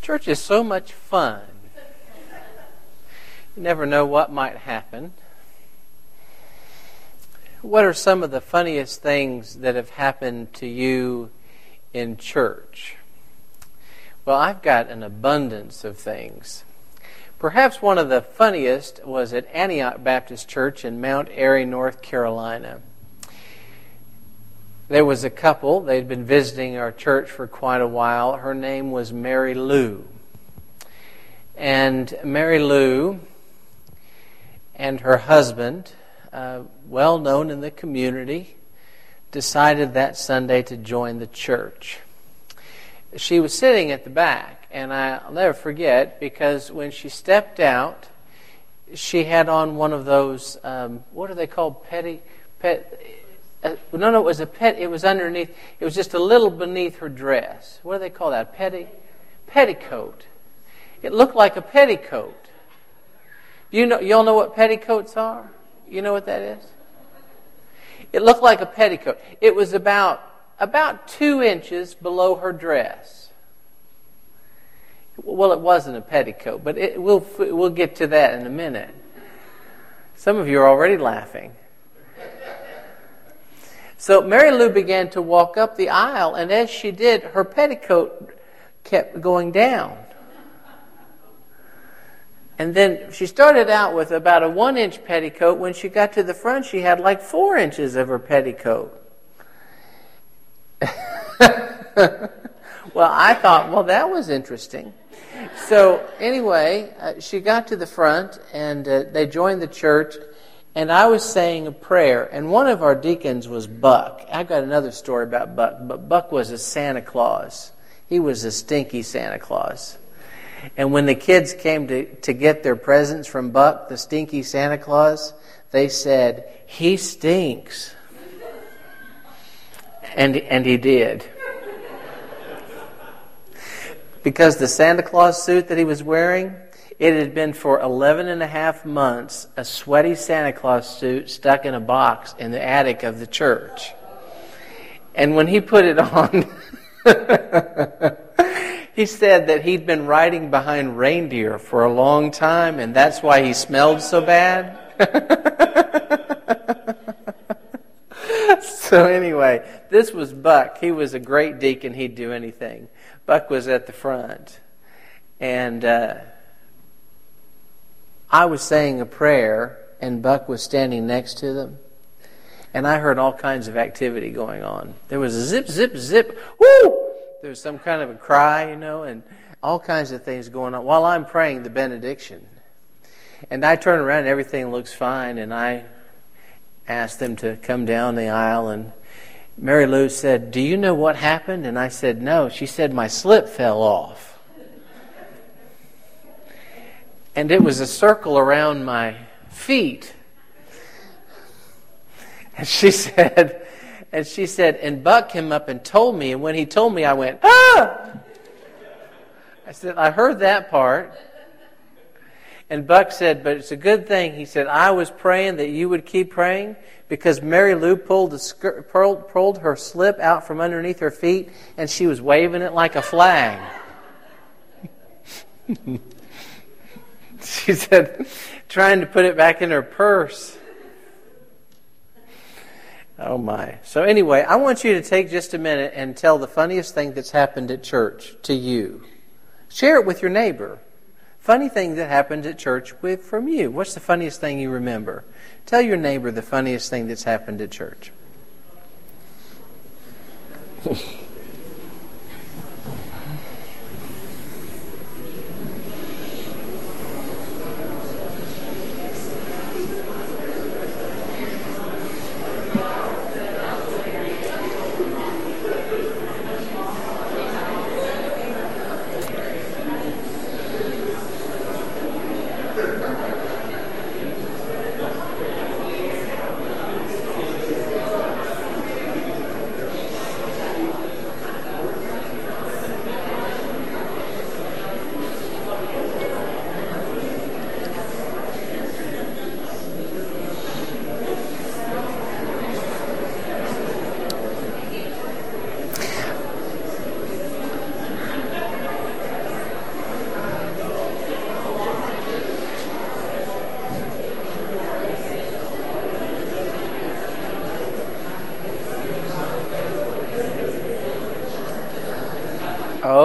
Church is so much fun. You never know what might happen. What are some of the funniest things that have happened to you in church? Well, I've got an abundance of things. Perhaps one of the funniest was at Antioch Baptist Church in Mount Airy, North Carolina. There was a couple. They'd been visiting our church for quite a while. Her name was Mary Lou. And Mary Lou and her husband, well known in the community, decided that Sunday to join the church. She was sitting at the back, and I'll never forget, because when she stepped out, she had on one of those, what are they called, no, it was a pet. It was underneath. It was just a little beneath her dress. What do they call that? Petticoat. It looked like a petticoat. Y'all know what petticoats are? You know what that is? It looked like a petticoat. It was about 2 inches below her dress. Well, it wasn't a petticoat, but we'll get to that in a minute. Some of you are already laughing. So Mary Lou began to walk up the aisle, and as she did, her petticoat kept going down. And then she started out with about a 1-inch petticoat. When she got to the front, she had like 4 inches of her petticoat. Well, I thought, that was interesting. So anyway, she got to the front, and they joined the church. And I was saying a prayer, and one of our deacons was Buck. I've got another story about Buck, but Buck was a Santa Claus. He was a stinky Santa Claus. And when the kids came to get their presents from Buck, the stinky Santa Claus, they said, "He stinks." And he did. Because the Santa Claus suit that he was wearing, it had been for 11 and a half months a sweaty Santa Claus suit stuck in a box in the attic of the church. And when he put it on, he said that he'd been riding behind reindeer for a long time, and that's why he smelled so bad. So anyway, this was Buck. He was a great deacon. He'd do anything. Buck was at the front. And I was saying a prayer, and Buck was standing next to them. And I heard all kinds of activity going on. There was a zip, zip, zip. Woo! There was some kind of a cry, and all kinds of things going on while I'm praying the benediction. And I turn around and everything looks fine, and I asked them to come down the aisle, and Mary Lou said, "Do you know what happened?" And I said, "No." She said, "My slip fell off." And it was a circle around my feet. And she said, and Buck came up and told me, and when he told me, I went, "Ah!" I said, "I heard that part." And Buck said, "But it's a good thing." He said, "I was praying that you would keep praying because Mary Lou pulled her slip out from underneath her feet, and she was waving it like a flag." She said, trying to put it back in her purse. Oh my. So anyway, I want you to take just a minute and tell the funniest thing that's happened at church to you. Share it with your neighbor. Funny thing that happened at church from you. What's the funniest thing you remember? Tell your neighbor the funniest thing that's happened at church.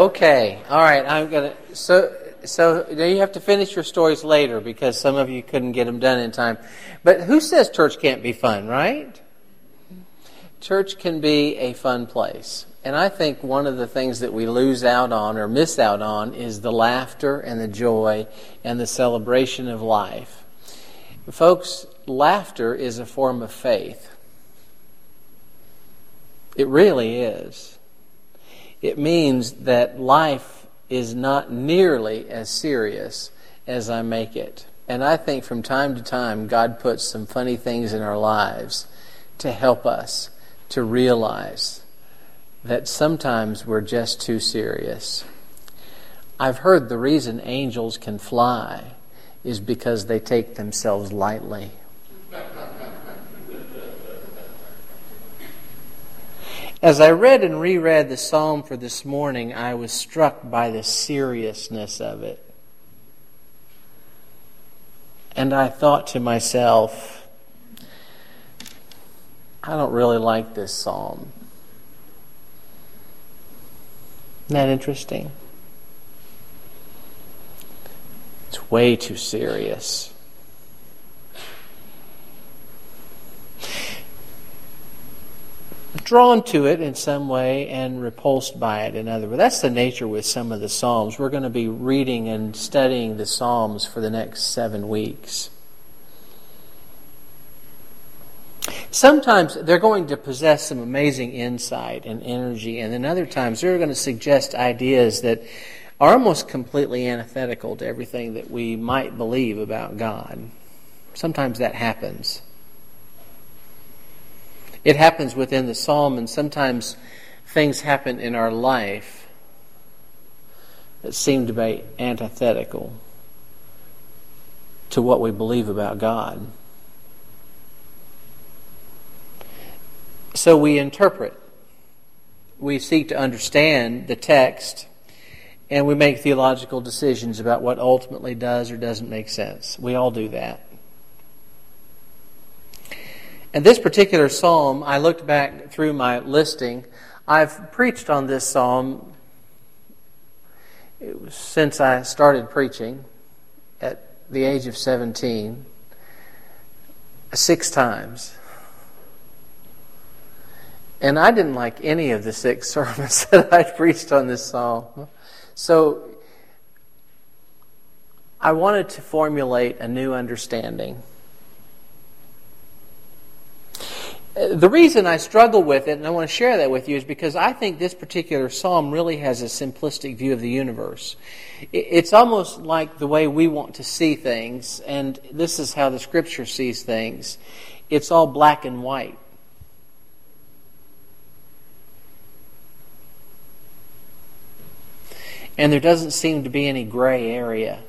Okay. All right. I'm gonna. So now you have to finish your stories later because some of you couldn't get them done in time. But who says church can't be fun, right? Church can be a fun place. And I think one of the things that we lose out on or miss out on is the laughter and the joy and the celebration of life. Folks, laughter is a form of faith. It really is. It means that life is not nearly as serious as I make it. And I think from time to time God puts some funny things in our lives to help us to realize that sometimes we're just too serious. I've heard the reason angels can fly is because they take themselves lightly. As I read and reread the psalm for this morning, I was struck by the seriousness of it. And I thought to myself, I don't really like this psalm. Isn't that interesting? It's way too serious. Drawn to it in some way and repulsed by it in other. But that's the nature with some of the Psalms. We're going to be reading and studying the Psalms for the next 7 weeks. Sometimes they're going to possess some amazing insight and energy, and then other times they're going to suggest ideas that are almost completely antithetical to everything that we might believe about God. Sometimes that happens. It happens within the psalm, and sometimes things happen in our life that seem to be antithetical to what we believe about God. So we interpret. We seek to understand the text, and we make theological decisions about what ultimately does or doesn't make sense. We all do that. And this particular psalm, I looked back through my listing. I've preached on this psalm since I started preaching at the age of 17, 6 times. And I didn't like any of the 6 sermons that I preached on this psalm. So I wanted to formulate a new understanding. The reason I struggle with it, and I want to share that with you, is because I think this particular psalm really has a simplistic view of the universe. It's almost like the way we want to see things, and this is how the Scripture sees things. It's all black and white. And there doesn't seem to be any gray area.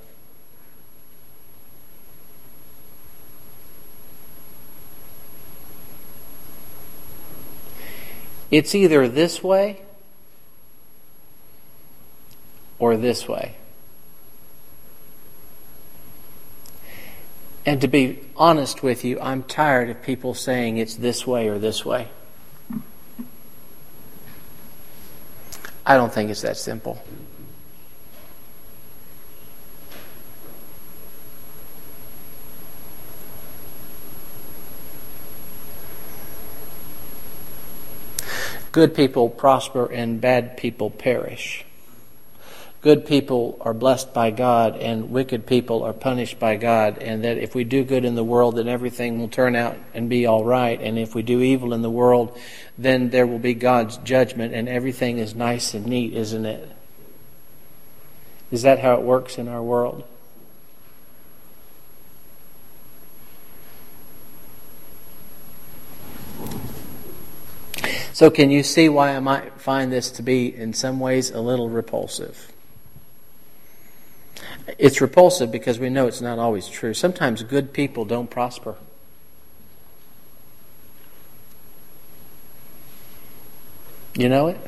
It's either this way or this way. And to be honest with you, I'm tired of people saying it's this way or this way. I don't think it's that simple. Good people prosper and bad people perish. Good people are blessed by God and wicked people are punished by God, and that if we do good in the world, then everything will turn out and be all right. And if we do evil in the world, then there will be God's judgment and everything is nice and neat, isn't it? Is that how it works in our world? So can you see why I might find this to be in some ways a little repulsive? It's repulsive because we know it's not always true. Sometimes good people don't prosper. You know it?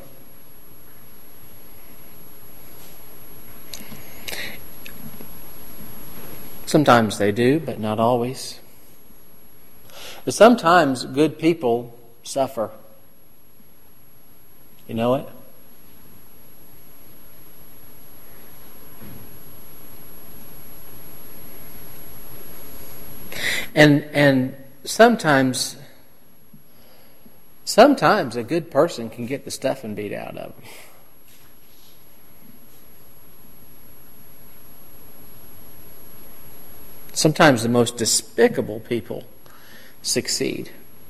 Sometimes they do, but not always. But sometimes good people suffer. You know it? And sometimes a good person can get the stuffing beat out of them. Sometimes the most despicable people succeed.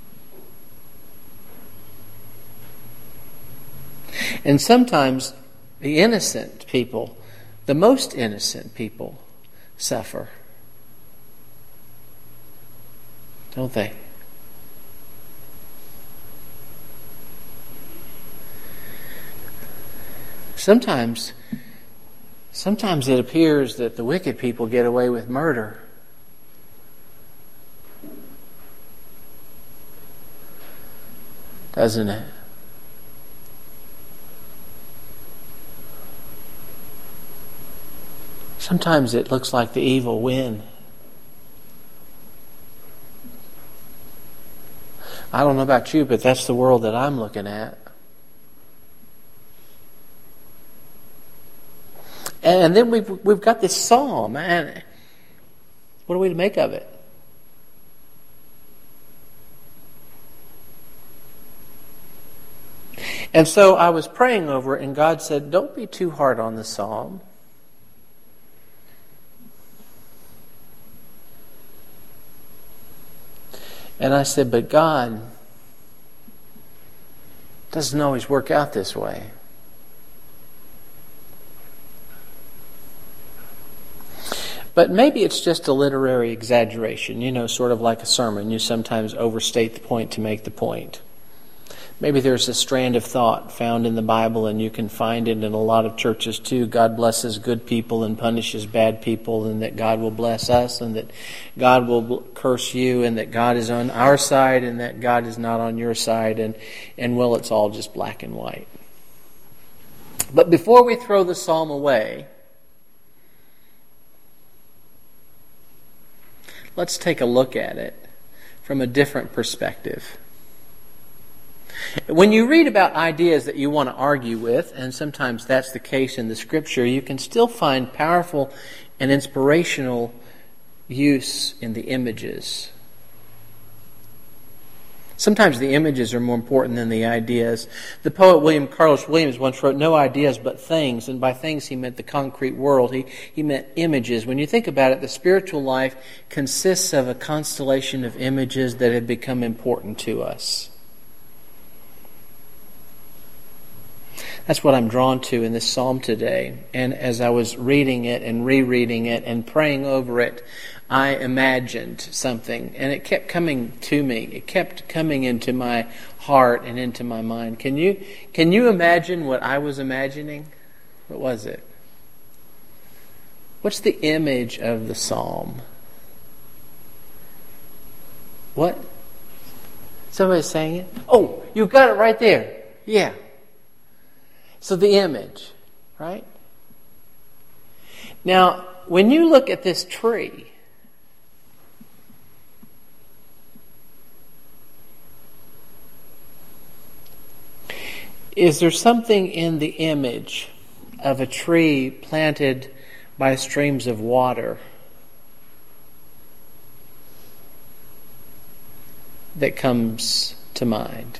And sometimes the innocent people, the most innocent people, suffer. Don't they? Sometimes it appears that the wicked people get away with murder. Doesn't it? Sometimes it looks like the evil win. I don't know about you, but that's the world that I'm looking at. And then we've got this psalm, and what are we to make of it? And so I was praying over it, and God said, don't be too hard on the psalm. And I said, but God, it doesn't always work out this way. But maybe it's just a literary exaggeration, sort of like a sermon. You sometimes overstate the point to make the point. Maybe there's a strand of thought found in the Bible, and you can find it in a lot of churches too. God blesses good people and punishes bad people, and that God will bless us, and that God will curse you, and that God is on our side, and that God is not on your side, and well, it's all just black and white. But before we throw the psalm away, let's take a look at it from a different perspective. When you read about ideas that you want to argue with, and sometimes that's the case in the Scripture, you can still find powerful and inspirational use in the images. Sometimes the images are more important than the ideas. The poet William Carlos Williams once wrote, "No ideas but things," and by things he meant the concrete world. He meant images. When you think about it, the spiritual life consists of a constellation of images that have become important to us. That's what I'm drawn to in this psalm today. And as I was reading it and rereading it and praying over it, I imagined something, and it kept coming to me. It kept coming into my heart and into my mind. Can you imagine what I was imagining? What was it? What's the image of the psalm? What? Somebody's saying it? Oh, you got it right there. Yeah. So the image, right? Now, when you look at this tree, is there something in the image of a tree planted by streams of water that comes to mind?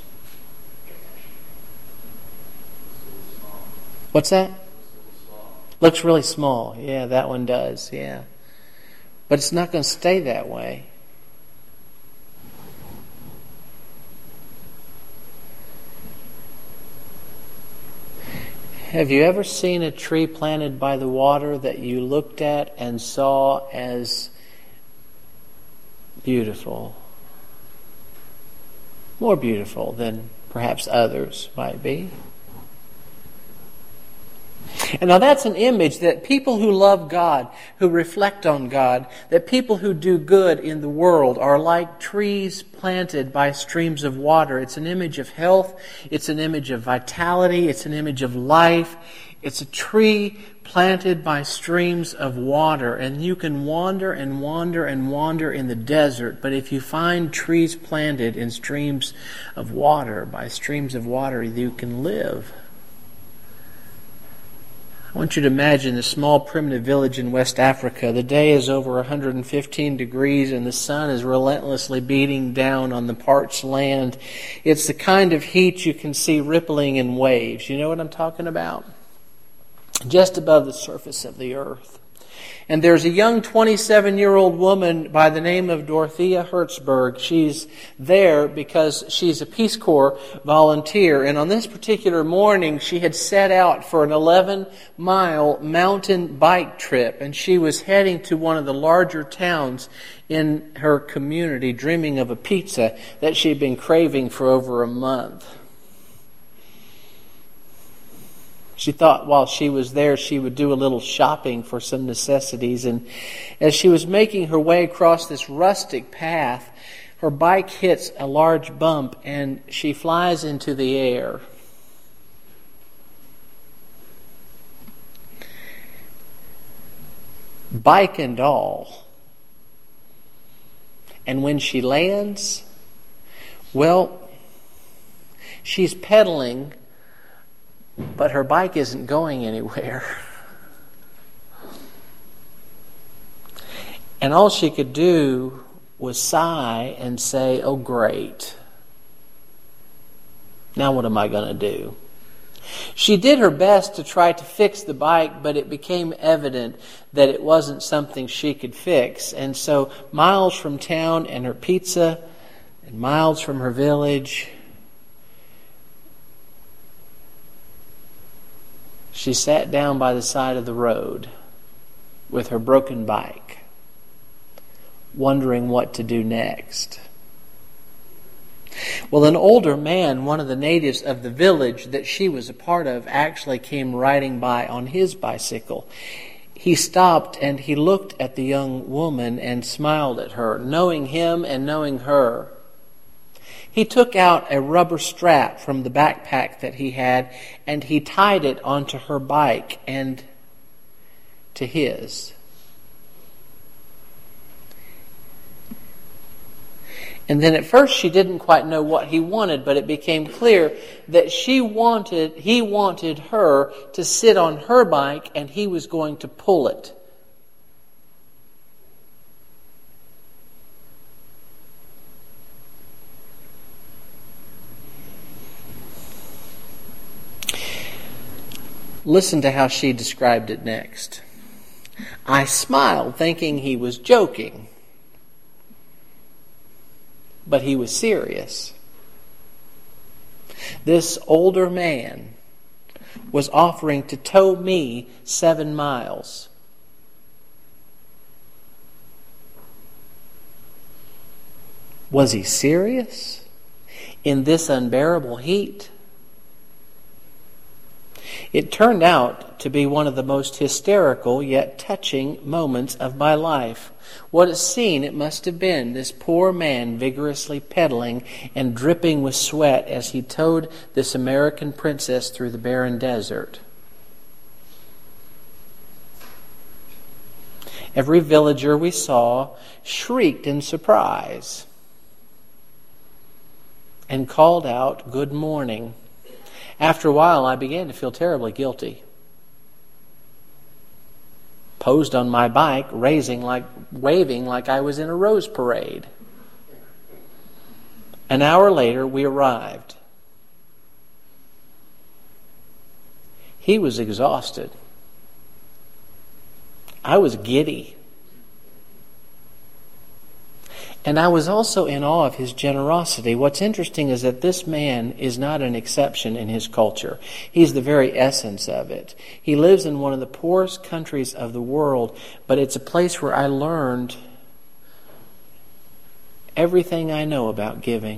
What's that? Looks really small. Yeah, that one does. Yeah. But it's not going to stay that way. Have you ever seen a tree planted by the water that you looked at and saw as beautiful? More beautiful than perhaps others might be. And now that's an image that people who love God, who reflect on God, that people who do good in the world are like trees planted by streams of water. It's an image of health. It's an image of vitality. It's an image of life. It's a tree planted by streams of water. And you can wander and wander and wander in the desert, but if you find trees planted in streams of water, by streams of water, you can live. I want you to imagine this small primitive village in West Africa. The day is over 115 degrees and the sun is relentlessly beating down on the parched land. It's the kind of heat you can see rippling in waves. You know what I'm talking about? Just above the surface of the earth. And there's a young 27-year-old woman by the name of Dorothea Hertzberg. She's there because she's a Peace Corps volunteer. And on this particular morning, she had set out for an 11-mile mountain bike trip. And she was heading to one of the larger towns in her community, dreaming of a pizza that she'd been craving for over a month. She thought while she was there she would do a little shopping for some necessities. And as she was making her way across this rustic path, her bike hits a large bump and she flies into the air. Bike and all. And when she lands, well, she's pedaling, but her bike isn't going anywhere. And all she could do was sigh and say, "Oh, great. Now what am I going to do?" She did her best to try to fix the bike, but it became evident that it wasn't something she could fix. And so miles from town and her pizza, and miles from her village, she sat down by the side of the road with her broken bike, wondering what to do next. Well, an older man, one of the natives of the village that she was a part of, actually came riding by on his bicycle. He stopped and he looked at the young woman and smiled at her, knowing him and knowing her. He took out a rubber strap from the backpack that he had and he tied it onto her bike and to his. And then at first she didn't quite know what he wanted, but it became clear that he wanted her to sit on her bike and he was going to pull it. Listen to how she described it next. "I smiled, thinking he was joking, but he was serious. This older man was offering to tow me 7 miles. Was he serious in this unbearable heat? It turned out to be one of the most hysterical yet touching moments of my life. What a scene it must have been, this poor man vigorously pedaling and dripping with sweat as he towed this American princess through the barren desert. Every villager we saw shrieked in surprise and called out, 'Good morning.' After a while, I began to feel terribly guilty. Posed on my bike, waving like I was in a rose parade. An hour later, we arrived. He was exhausted. I was giddy. And I was also in awe of his generosity. What's interesting is that this man is not an exception in his culture. He's the very essence of it. He lives in one of the poorest countries of the world, but it's a place where I learned everything I know about giving.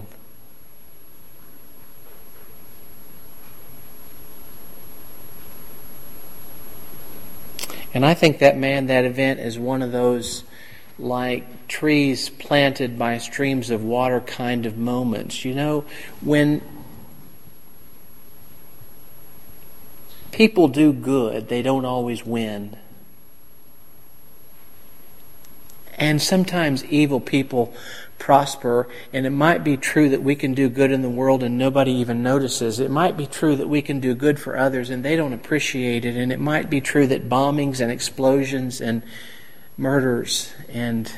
And I think that event is one of those like trees planted by streams of water kind of moments. You know, when people do good, they don't always win. And sometimes evil people prosper, and it might be true that we can do good in the world and nobody even notices. It might be true that we can do good for others and they don't appreciate it. And it might be true that bombings and explosions and murders and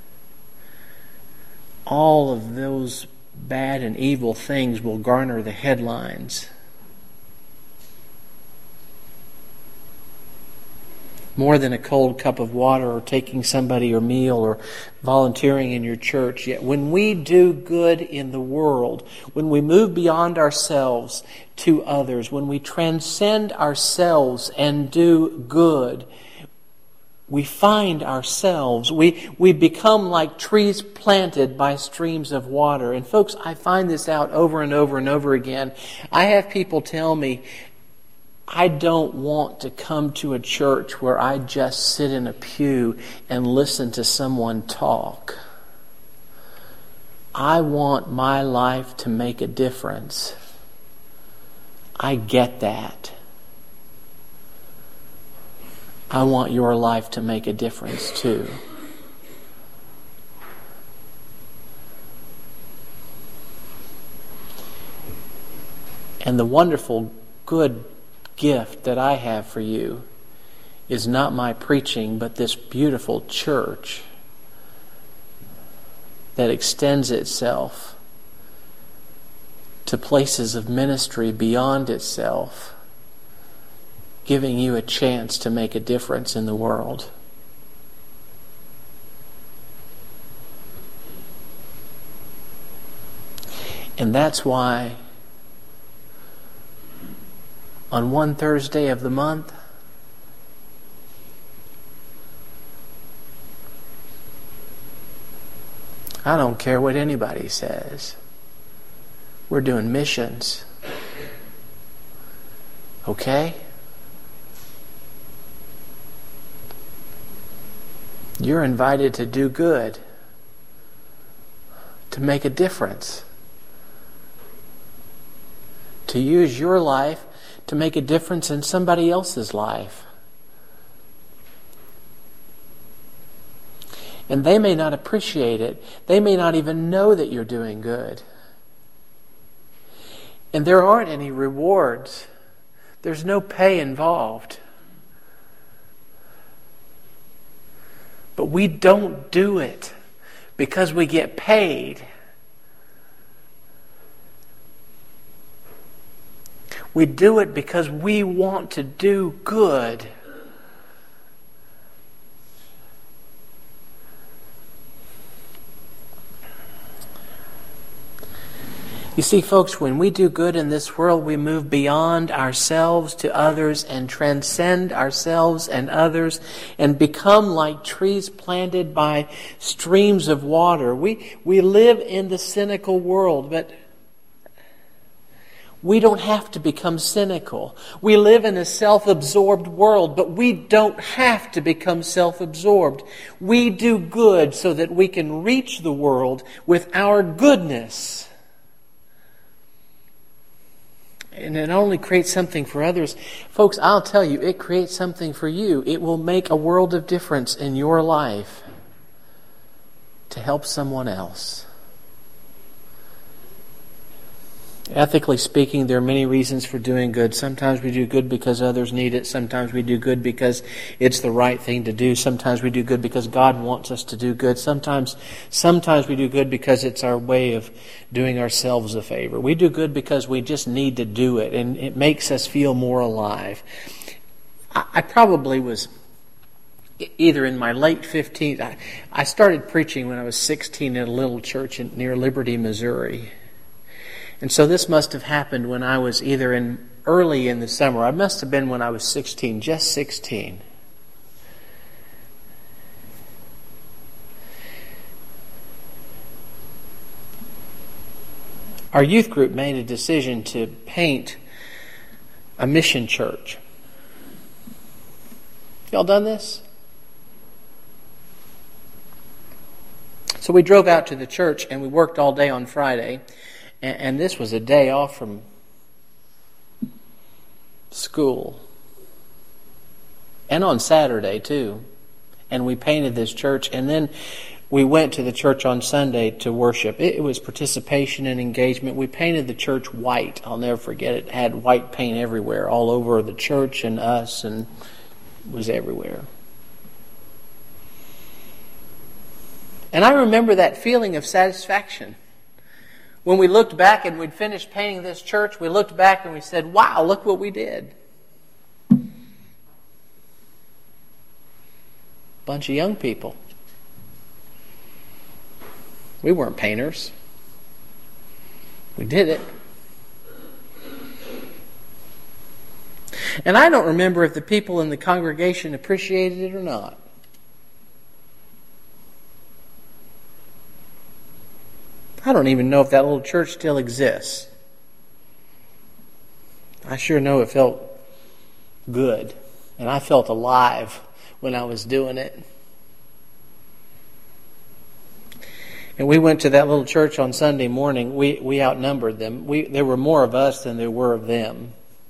all of those bad and evil things will garner the headlines. More than a cold cup of water or taking somebody your meal or volunteering in your church. Yet when we do good in the world, when we move beyond ourselves to others, when we transcend ourselves and do good, we find ourselves, we become like trees planted by streams of water. And folks, I find this out over and over and over again. I have people tell me, I don't want to come to a church where I just sit in a pew and listen to someone talk. I want my life to make a difference. I get that. I want your life to make a difference too. And the wonderful, good gift that I have for you is not my preaching, but this beautiful church that extends itself to places of ministry beyond itself, giving you a chance to make a difference in the world. And that's why on one Thursday of the month, I don't care what anybody says. We're doing missions. Okay? You're invited to do good, to make a difference, to use your life to make a difference in somebody else's life. And they may not appreciate it. They may not even know that you're doing good. And there aren't any rewards. There's no pay involved. But we don't do it because we get paid. We do it because we want to do good. You see, folks, when we do good in this world, we move beyond ourselves to others and transcend ourselves and others and become like trees planted by streams of water. We live in the cynical world, but we don't have to become cynical. We live in a self-absorbed world, but we don't have to become self-absorbed. We do good so that we can reach the world with our goodness. And it only creates something for others. Folks, I'll tell you, it creates something for you. It will make a world of difference in your life to help someone else. Ethically speaking, there are many reasons for doing good. Sometimes we do good because others need it. Sometimes we do good because it's the right thing to do. Sometimes we do good because God wants us to do good. Sometimes we do good because it's our way of doing ourselves a favor. We do good because we just need to do it, and it makes us feel more alive. I probably was either in my late 15th. I started preaching when I was 16 at a little church near Liberty, Missouri. And so this must have happened when I was either early in the summer. I must have been when I was 16, just 16. Our youth group made a decision to paint a mission church. Y'all done this? So we drove out to the church and we worked all day on Friday. And this was a day off from school. And on Saturday, too. and we painted this church, and then we went to the church on Sunday to worship. It was participation and engagement. We painted the church white. I'll never forget it. It had white paint everywhere, all over the church and us, and it was everywhere. And I remember that feeling of satisfaction. When we looked back and we'd finished painting this church, we looked back and we said, wow, look what we did. Bunch of young people. We weren't painters. We did it. And I don't remember if the people in the congregation appreciated it or not. I don't even know if that little church still exists. I sure know it felt good. And I felt alive when I was doing it. And we went to that little church on Sunday morning. We outnumbered them. There were more of us than there were of them.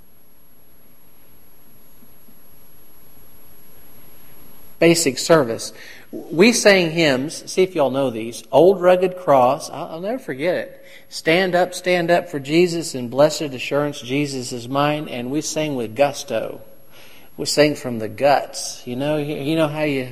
Basic service. We sang hymns. See if y'all know these. Old Rugged Cross. I'll never forget it. Stand up for Jesus, and blessed assurance, Jesus is mine. And we sang with gusto. We sang from the guts. You know how you...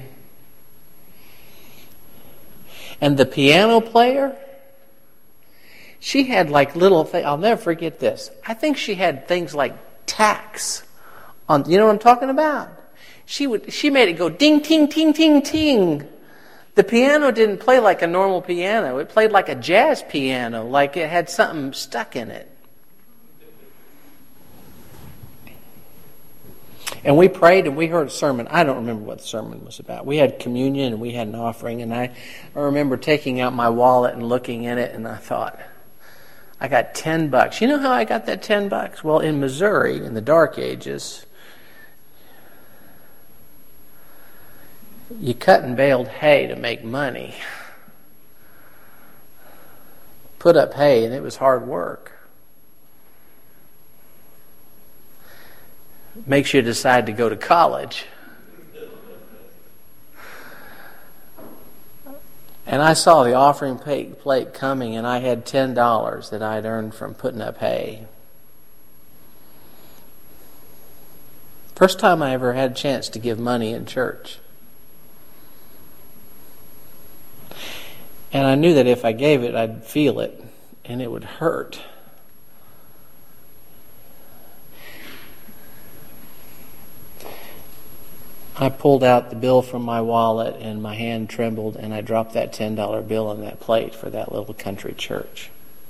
And the piano player, she had like little things. I'll never forget this. I think she had things like tacks on. You know what I'm talking about? She made it go ding, ting, ting, ting, ting. The piano didn't play like a normal piano. It played like a jazz piano, like it had something stuck in it. And we prayed and we heard a sermon. I don't remember what the sermon was about. We had communion and we had an offering. And I remember taking out my wallet and looking in it, and I thought, I got $10. You know how I got that $10? Well, in Missouri, in the Dark Ages, you cut and baled hay to make money. Put up hay, and it was hard work. Makes you decide to go to college. And I saw the offering plate coming, and I had $10 that I'd earned from putting up hay. First time I ever had a chance to give money in church. And I knew that if I gave it, I'd feel it, and it would hurt. I pulled out the bill from my wallet, and my hand trembled, and I dropped that $10 bill on that plate for that little country church.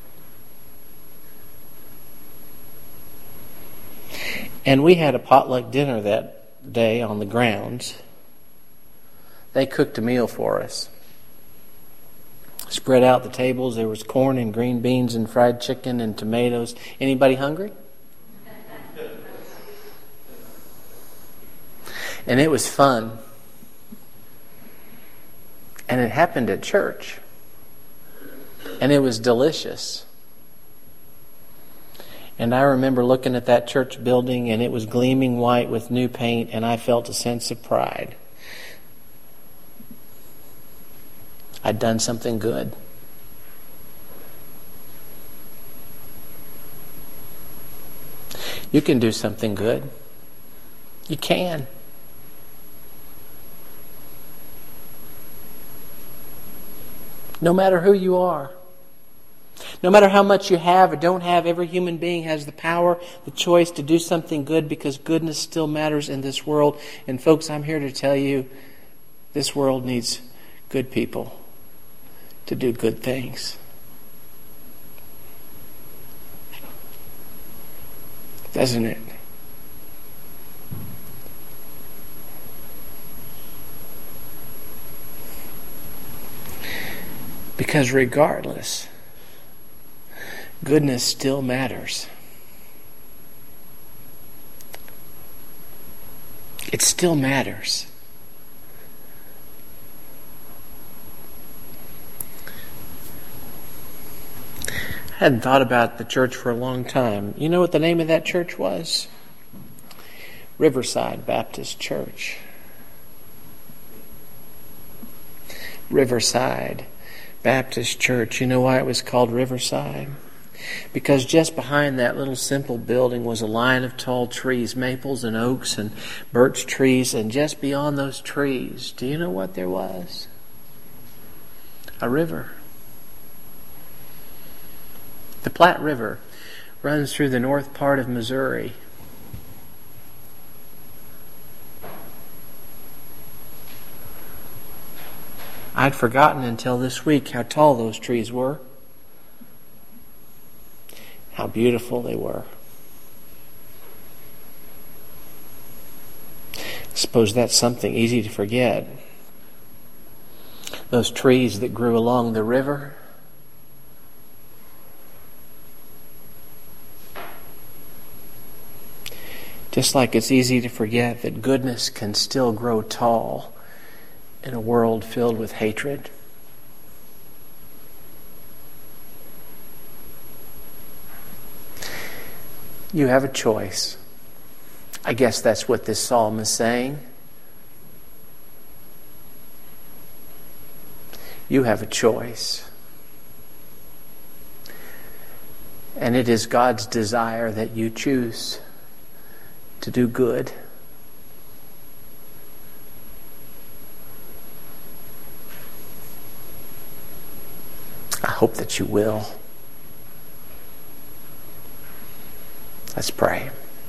And we had a potluck dinner that day on the grounds. They cooked a meal for us. Spread out the tables. There was corn and green beans and fried chicken and tomatoes. Anybody hungry? And it was fun. And it happened at church. And it was delicious. And I remember looking at that church building, and it was gleaming white with new paint, and I felt a sense of pride. I'd done something good. You can do something good. You can. No matter who you are. No matter how much you have or don't have, every human being has the power, the choice to do something good, because goodness still matters in this world. And folks, I'm here to tell you, this world needs good people to do good things. Doesn't it? Because regardless, goodness still matters. It still matters. I hadn't thought about the church for a long time. You know what the name of that church was? Riverside Baptist Church. Riverside Baptist Church. You know why it was called Riverside? Because just behind that little simple building was a line of tall trees, maples and oaks and birch trees, and just beyond those trees, do you know what there was? A river. The Platte River runs through the north part of Missouri. I'd forgotten until this week how tall those trees were, how beautiful they were. I suppose that's something easy to forget. Those trees that grew along the river, just like it's easy to forget that goodness can still grow tall in a world filled with hatred. You have a choice. I guess that's what this psalm is saying. You have a choice. And it is God's desire that you choose to do good. I hope that you will. Let's pray.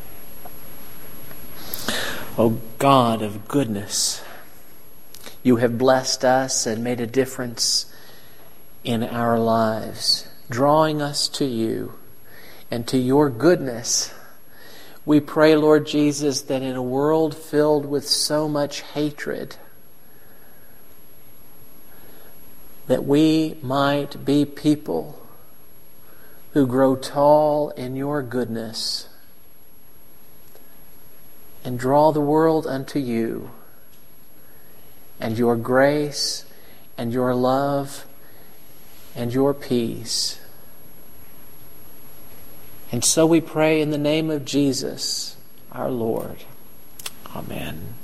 O God of goodness, you have blessed us and made a difference in our lives, drawing us to you and to your goodness. We pray, Lord Jesus, that in a world filled with so much hatred, that we might be people who grow tall in your goodness and draw the world unto you and your grace and your love and your peace. And so we pray in the name of Jesus, our Lord. Amen.